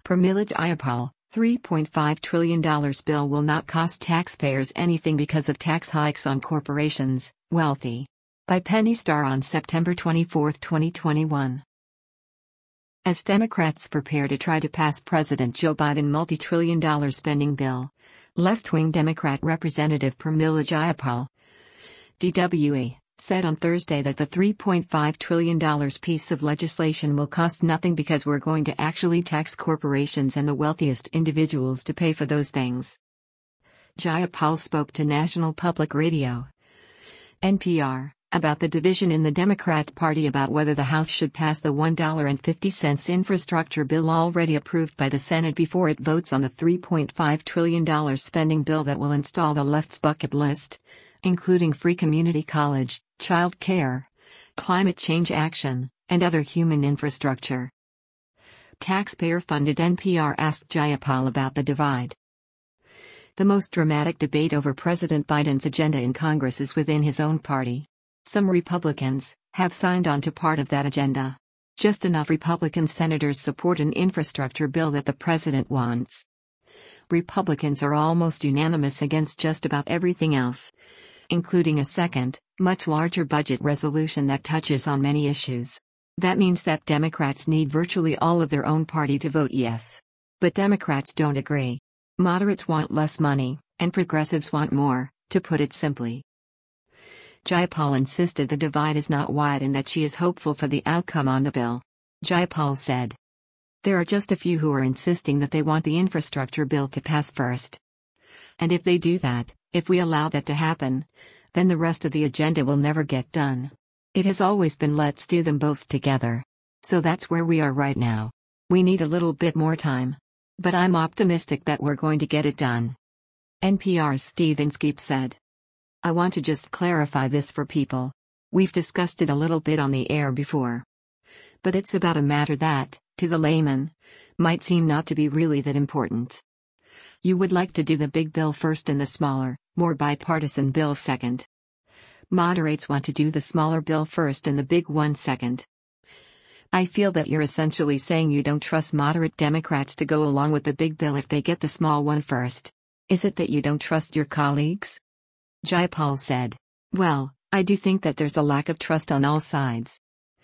Pramila Jayapal, $3.5 trillion bill will not cost taxpayers anything because of tax hikes on corporations, wealthy. By Penny Starr on September 24, 2021. As Democrats prepare to try to pass President Joe Biden's multi-trillion-dollar spending bill, left-wing Democrat Representative Pramila Jayapal, DWA, said on Thursday that the $3.5 trillion piece of legislation will cost nothing because we're going to actually tax corporations and the wealthiest individuals to pay for those things. Jayapal spoke to National Public Radio, NPR, about the division in the Democrat Party about whether the House should pass the $1.50 infrastructure bill already approved by the Senate before it votes on the $3.5 trillion spending bill that will install the left's bucket list, including free community college, child care, climate change action, and other human infrastructure. Taxpayer-funded NPR asked Jayapal about the divide. The most dramatic debate over President Biden's agenda in Congress is within his own party. Some Republicans have signed on to part of that agenda. Just enough Republican senators support an infrastructure bill that the president wants. Republicans are almost unanimous against just about everything else, including a second, much larger budget resolution that touches on many issues. That means that Democrats need virtually all of their own party to vote yes. But Democrats don't agree. Moderates want less money, and progressives want more, to put it simply. Jayapal insisted the divide is not wide and that she is hopeful for the outcome on the bill. Jayapal said, "There are just a few who are insisting that they want the infrastructure bill to pass first. And if they do that, if we allow that to happen, then the rest of the agenda will never get done. It has always been let's do them both together. So that's where we are right now. We need a little bit more time. But I'm optimistic that we're going to get it done." NPR's Steve Inskeep said, "I want to just clarify this for people. We've discussed it a little bit on the air before. But it's about a matter that, to the layman, might seem not to be really that important. You would like to do the big bill first and the smaller, more bipartisan bill second. Moderates want to do the smaller bill first and the big one second. I feel that you're essentially saying you don't trust moderate Democrats to go along with the big bill if they get the small one first. Is it that you don't trust your colleagues?" Jayapal said, "Well, I do think that there's a lack of trust on all sides.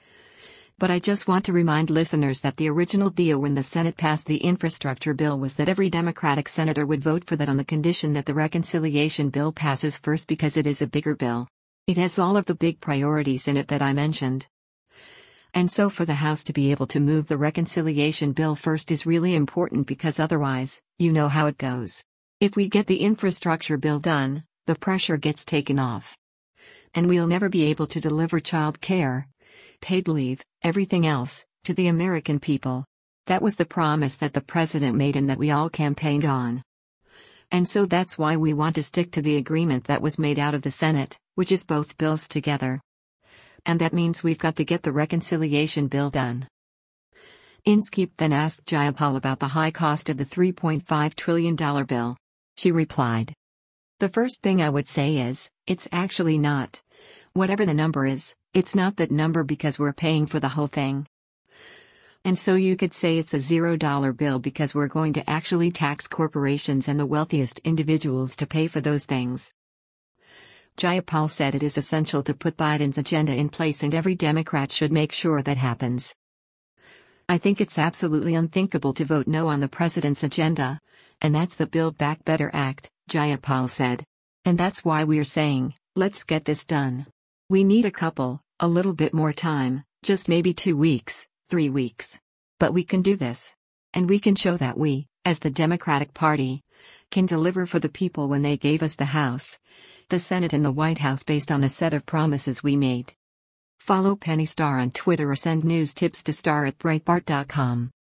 But I just want to remind listeners that the original deal when the Senate passed the infrastructure bill was that every Democratic senator would vote for that on the condition that the reconciliation bill passes first because it is a bigger bill. It has all of the big priorities in it that I mentioned. And so for the House to be able to move the reconciliation bill first is really important because otherwise, you know how it goes. If we get the infrastructure bill done, the pressure gets taken off. And we'll never be able to deliver child care, paid leave, everything else, to the American people. That was the promise that the president made and that we all campaigned on. And so that's why we want to stick to the agreement that was made out of the Senate, which is both bills together. And that means we've got to get the reconciliation bill done." Inskeep then asked Jayapal about the high cost of the $3.5 trillion bill. She replied, "The first thing I would say is, it's actually not. Whatever the number is, it's not that number because we're paying for the whole thing. And so you could say it's a $0 bill because we're going to actually tax corporations and the wealthiest individuals to pay for those things." Jayapal said it is essential to put Biden's agenda in place and every Democrat should make sure that happens. "I think it's absolutely unthinkable to vote no on the president's agenda, and that's the Build Back Better Act," Jayapal said. "And that's why we're saying, let's get this done. We need a little bit more time, just maybe 2 weeks, 3 weeks. But we can do this. And we can show that we, as the Democratic Party, can deliver for the people when they gave us the House, the Senate and the White House based on a set of promises we made." Follow Penny Starr on Twitter or send news tips to star@breitbart.com.